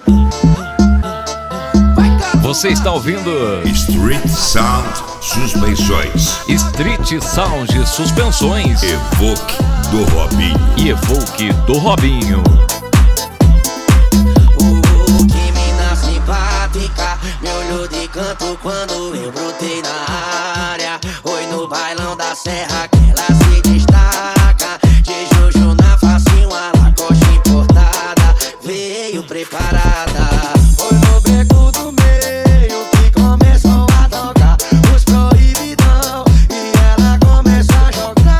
Você está ouvindo Street Sound Suspensões. Street Sound Suspensões. Evoque do Robinho. E Evoque do Robinho. Que mina simpática, me olhou de canto quando eu brotei na área. Oi, no bailão da serra que ela se destaca. De Jojo na facinho, a Lacoste importada. Veio preparada. Oi, no beco do meio que começou a tocar os proibidão. E ela começa a jogar.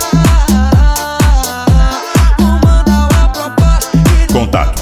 Comanda a proposta. Contato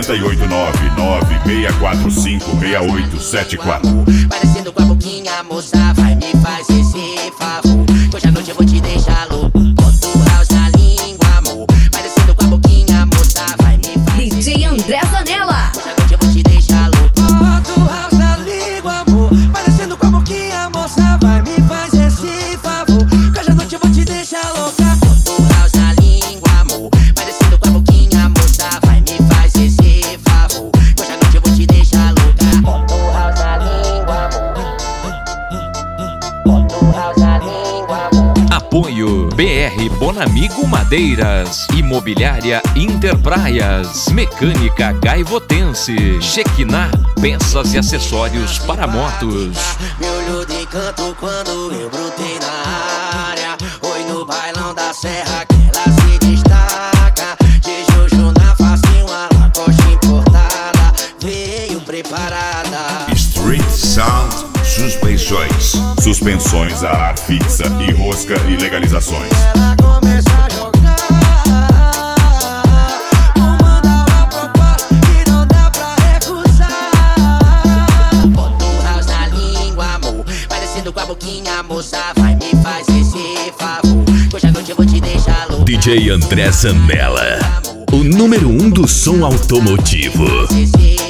48996456874. Parecendo com a boquinha, moça, vai me fazer esse favor. Hoje à noite eu vou te deixar louco. Bota o house na língua, amor. Parecendo com a boquinha, moça, vai me fazer DJ André Zanella. Hoje à noite eu vou te deixar louco. Bota o house na língua, amor. Parecendo com a boquinha, moça, vai me fazer esse favor. Hoje à noite eu vou te deixar louca. Bota o house na língua, amor. Parecendo com a boquinha, moça, vai me fazer esse favor. Hoje à noite eu vou te deixar louca. Bota o house na língua, amor. Bota o house na língua, amor. Apoio BR Bonamigo Madeiras, Imobiliária Interpraias, Mecânica Gaivotense, Shekinah, peças e acessórios para motos. Me olhou de canto quando eu brotei na área. Oi, no bailão da serra que ela se destaca. De Jojo na facinho, a Lacoste importada. Veio preparada. Street Sound Suspensões. Suspensões a ar fixa e rosca e legalizações. Ela começa a jogar. Comanda a proposta que não dá pra recusar. Bota o house na língua, amor. Parecendo com a boquinha, moça, vai me fazer esse favor. Hoje à noite eu vou te deixar louco. DJ André Zanella, o número 1 do som automotivo. Esse